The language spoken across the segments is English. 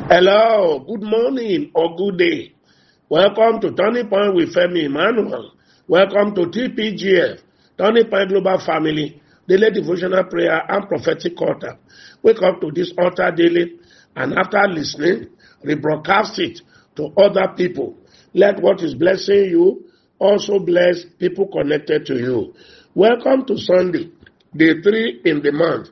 Hello, good morning or good day. Welcome to Turning Point with Femi Emmanuel. Welcome to TPGF, Turning Point Global Family, Daily Devotional Prayer and Prophetic Altar. Wake up to this altar daily and after listening, rebroadcast it to other people. Let what is blessing you also bless people connected to you. Welcome to Sunday, day 3 in the month.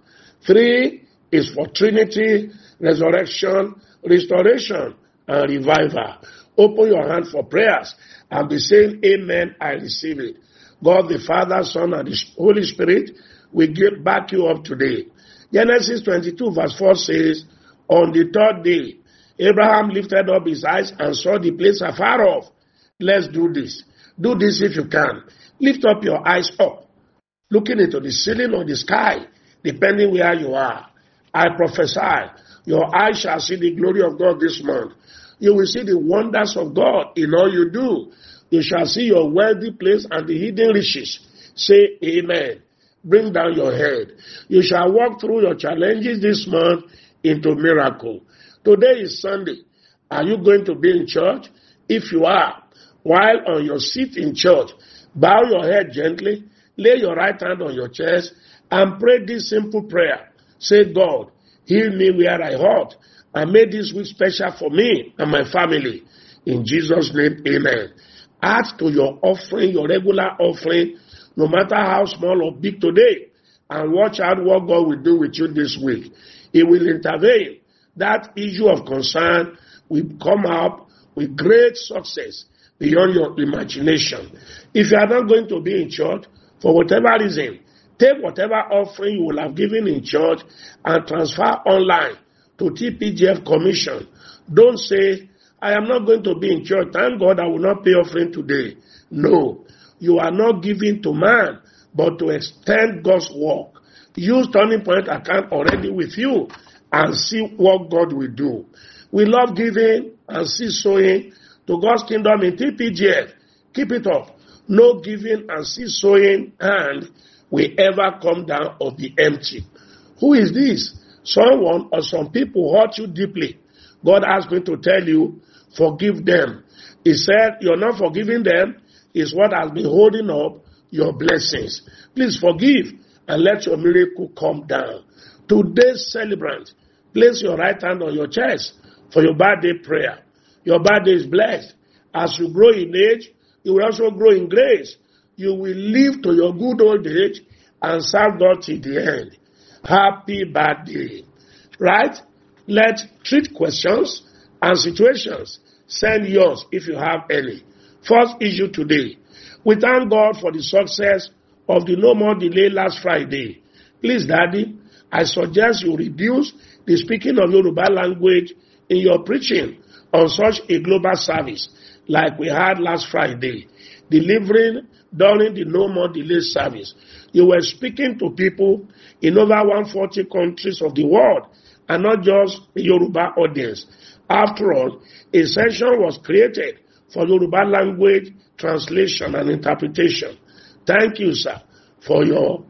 3 is for Trinity, resurrection, restoration, and revival. Open your hand for prayers and be saying, Amen, I receive it. God the Father, Son, and the Holy Spirit will back you up today. Genesis 22 verse 4 says, on the third day, Abraham lifted up his eyes and saw the place afar off. Let's do this. Do this if you can. Lift up your eyes up, looking into the ceiling or the sky, depending where you are. I prophesy, your eyes shall see the glory of God this month. You will see the wonders of God in all you do. You shall see your wealthy place and the hidden riches. Say amen. Bring down your head. You shall walk through your challenges this month into miracle. Today is Sunday. Are you going to be in church? If you are, while on your seat in church, bow your head gently, lay your right hand on your chest, and pray this simple prayer. Say, God, heal me where I hurt, and make this week special for me and my family. In Jesus' name, amen. Add to your offering, your regular offering, no matter how small or big today, and watch out what God will do with you this week. He will intervene. That issue of concern will come up with great success beyond your imagination. If you are not going to be in church, for whatever reason, take whatever offering you will have given in church and transfer online to TPGF Commission. Don't say, I am not going to be in church. Thank God I will not pay offering today. No, you are not giving to man, but to extend God's work. Use Turning Point account already with you and see what God will do. We love giving and see sowing to God's kingdom in TPGF. Keep it up. No giving and see sowing and will ever come down or be empty. Who is this? Someone or some people hurt you deeply. God asked me to tell you, forgive them. He said, you're not forgiving them. It's what has been holding up your blessings. Please forgive and let your miracle come down. Today's celebrant, place your right hand on your chest for your birthday prayer. Your birthday is blessed. As you grow in age, you will also grow in grace. You will live to your good old age and serve God till the end. Happy birthday. Right? Let's treat questions and situations. Send yours if you have any. First issue today. We thank God for the success of the No More Delay last Friday. Please, Daddy, I suggest you reduce the speaking of Yoruba language in your preaching on such a global service like we had last Friday. Delivering during the No More Delay service. You were speaking to people in over 140 countries of the world and not just the Yoruba audience. After all, a session was created for Yoruba language translation and interpretation. Thank you, sir, for your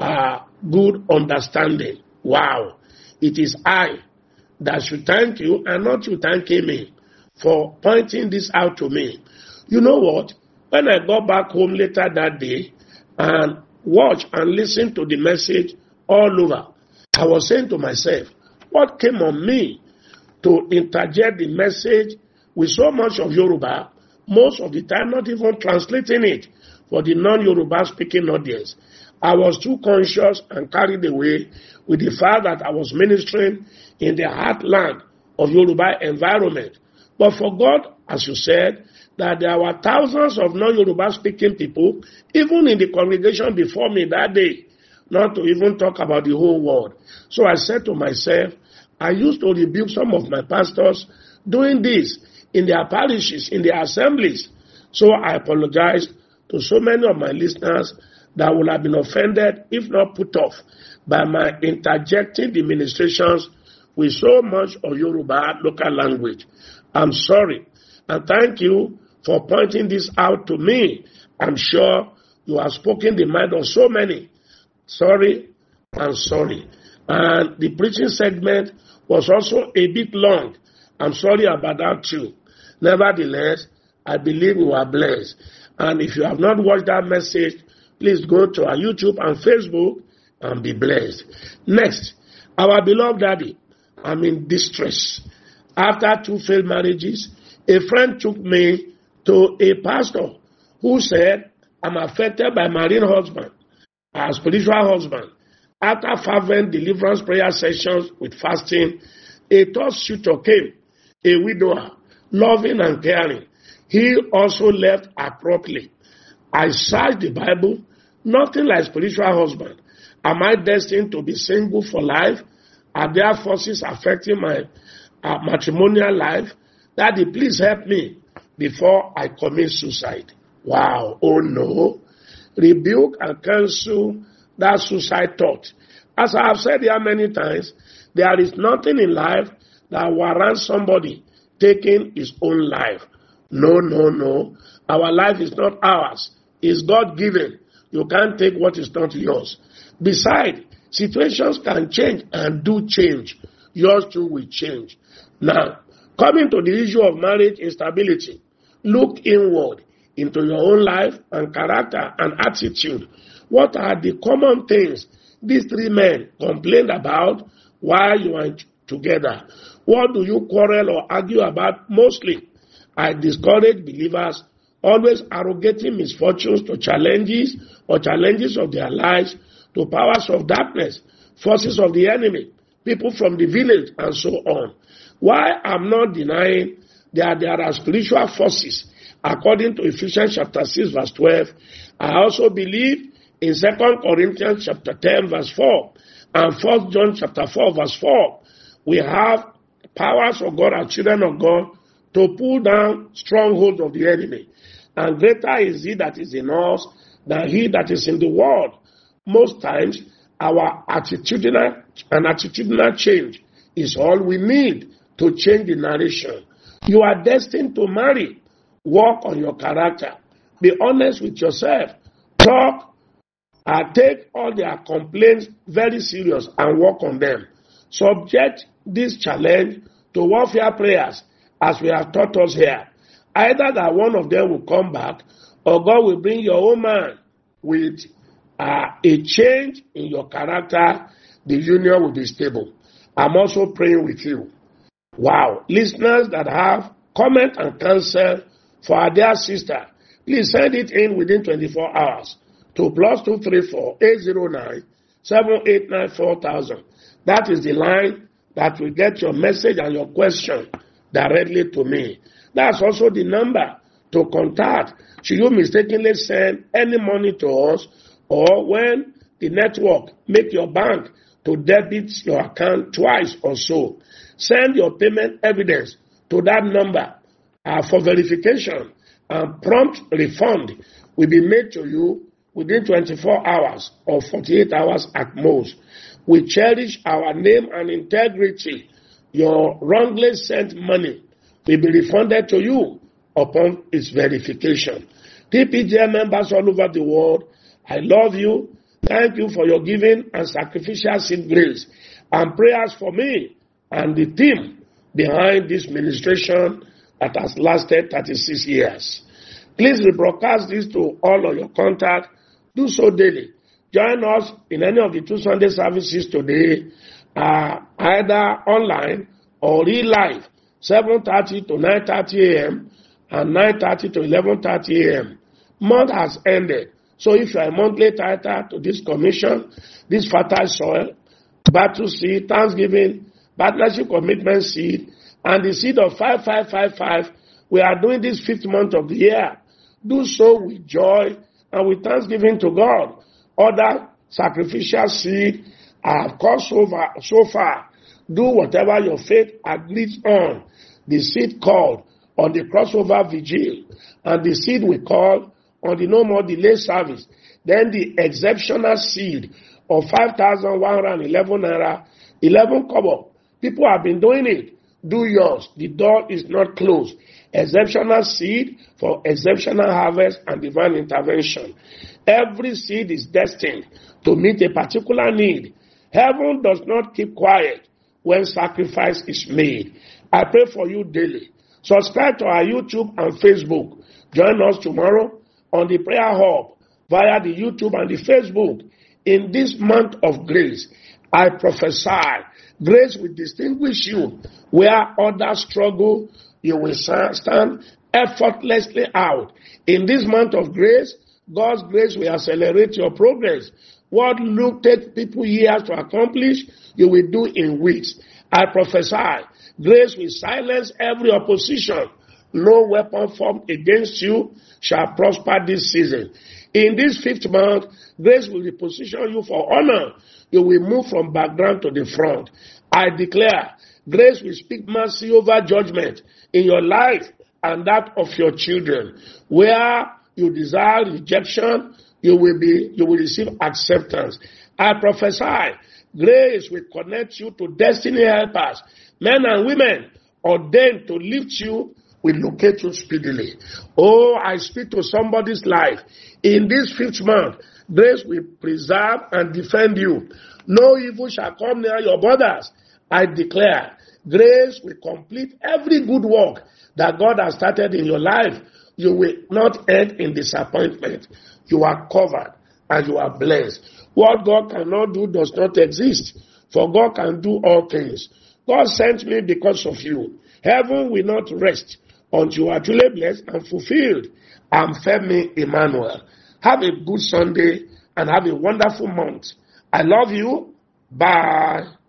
good understanding. Wow. It is I that should thank you and not you thanking me for pointing this out to me. You know what? When I got back home later that day and watched and listened to the message all over, I was saying to myself, what came on me to interject the message with so much of Yoruba, most of the time not even translating it for the non-Yoruba speaking audience. I was too conscious and carried away with the fact that I was ministering in the heartland of Yoruba environment. But for God, as you said, that there were thousands of non-Yoruba speaking people, even in the congregation before me that day, not to even talk about the whole world. So I said to myself, I used to rebuke some of my pastors doing this in their parishes, in their assemblies. So I apologized to so many of my listeners that would have been offended, if not put off, by my interjecting the ministrations with so much of Yoruba local language. I'm sorry. And thank you for pointing this out to me. I'm sure you have spoken the mind of so many. Sorry and sorry. And the preaching segment was also a bit long. I'm sorry about that too. Nevertheless, I believe we are blessed. And if you have not watched that message, please go to our YouTube and Facebook and be blessed. Next, our beloved daddy, I'm in distress. After 2 failed marriages, a friend took me to a pastor who said, I'm affected by marine husband, a spiritual husband. After fervent deliverance prayer sessions with fasting, a third suitor came, a widower, loving and caring. He also left abruptly. I searched the Bible, nothing like spiritual husband. Am I destined to be single for life? Are there forces affecting my matrimonial life? Daddy, please help me before I commit suicide. Wow, oh no. Rebuke and cancel that suicide thought. As I have said here many times, there is nothing in life that warrants somebody taking his own life. No, no, no. Our life is not ours. It's God-given. You can't take what is not yours. Besides, situations can change and do change. Yours too will change. Now, coming to the issue of marriage instability, look inward into your own life and character and attitude. What are the common things these 3 men complained about while you are together? What do you quarrel or argue about mostly? I discourage believers always arrogating misfortunes to challenges or challenges of their lives to powers of darkness, forces of the enemy, people from the village, and so on. Why I'm not denying that there are spiritual forces, according to Ephesians chapter 6 verse 12, I also believe in 2 Corinthians chapter 10 verse 4 and 1 John chapter 4 verse 4, we have powers of God and children of God to pull down strongholds of the enemy. And greater is he that is in us than he that is in the world. Most times, our attitudinal change is all we need to change the narration. You are destined to marry. Work on your character. Be honest with yourself. Talk. Take all their complaints very serious and work on them. Subject this challenge to warfare prayers as we have taught us here. Either that one of them will come back or God will bring your own man with a change in your character. The union will be stable. I'm also praying with you. Wow. Listeners that have comment and counsel for our dear sister, please send it in within 24 hours to +234 809 789 4000. That is the line that will get your message and your question directly to me. That's also the number to contact should you mistakenly send any money to us, or when the network make your bank to debit your account twice or so. Send your payment evidence to that number for verification, and prompt refund will be made to you within 24 hours or 48 hours at most. We cherish our name and integrity. Your wrongly sent money will be refunded to you upon its verification. TPGM members all over the world, I love you. Thank you for your giving and sacrificial seed grace and prayers for me and the team behind this ministration that has lasted 36 years. Please rebroadcast this to all of your contacts. Do so daily. Join us in any of the 2 Sunday services today, either online or real live, 7:30 to 9:30 a.m. and 9:30 to 11:30 a.m. Month has ended. So if you are a monthly tither to this commission, this fertile soil, battle seed, Thanksgiving, partnership commitment seed, and the seed of 5555, we are doing this 5th month of the year. Do so with joy and with thanksgiving to God. Other sacrificial seed have cost so far. Do whatever your faith agrees on. The seed called on the crossover vigil, and the seed we call on the no more delay service. Then the exceptional seed of 5,111 naira, 11 kobo. People have been doing it. Do yours. The door is not closed. Exceptional seed for exceptional harvest and divine intervention. Every seed is destined to meet a particular need. Heaven does not keep quiet when sacrifice is made. I pray for you daily. Subscribe to our YouTube and Facebook. Join us tomorrow on the Prayer Hub via the YouTube and the Facebook. In this month of grace, I prophesy, grace will distinguish you. Where others struggle, you will stand effortlessly out. In this month of grace, God's grace will accelerate your progress. What take people years to accomplish, you will do in weeks. I prophesy, grace will silence every opposition. No weapon formed against you shall prosper this season. In this 5th month, grace will reposition you for honor. You will move from background to the front. I declare, grace will speak mercy over judgment in your life and that of your children. Where you desire rejection, you will receive acceptance. I prophesy, grace will connect you to destiny helpers. Men and women ordained to lift you will locate you speedily. Oh, I speak to somebody's life. In this 5th month, grace will preserve and defend you. No evil shall come near your borders. I declare, grace will complete every good work that God has started in your life. You will not end in disappointment. You are covered and you are blessed. What God cannot do does not exist, for God can do all things. God sent me because of you. Heaven will not rest until you are truly blessed and fulfilled. I'm Femi Emmanuel. Have a good Sunday and have a wonderful month. I love you. Bye.